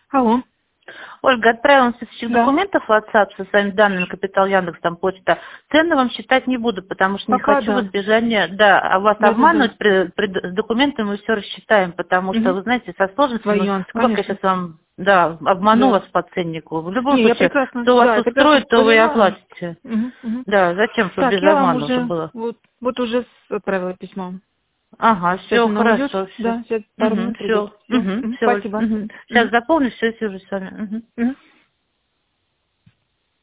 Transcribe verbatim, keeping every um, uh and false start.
Алло. Ольга, отправила списочек Да. документов в WhatsApp со своими данными, Капитал, Яндекс, там почта. Цены вам считать не буду, потому что не Пока хочу в да. избежание, да, а вас Да, да, да. обманывать, при, при- с документами мы все рассчитаем, потому что, Угу. вы знаете, со Свои сложностями, нюансы, ну как я конечно. сейчас вам, да, обману Да. вас по ценнику. В любом Не, я случае, прекрасно, что вас да, я прекрасно устроит, то вы и понимаю. оплатите. Мгм, мгм. Да, зачем, чтобы Так, без я вам обмана уже уже, было. вот, вот уже с- отправила письмо. Ага, Сейчас все, оно уйдет, хорошо, все. да, сейчас пару Угу, минут придет. все, Все, угу, все, спасибо. угу. Сейчас Мгм, заполню, все, свяжусь с вами. Угу. мгм.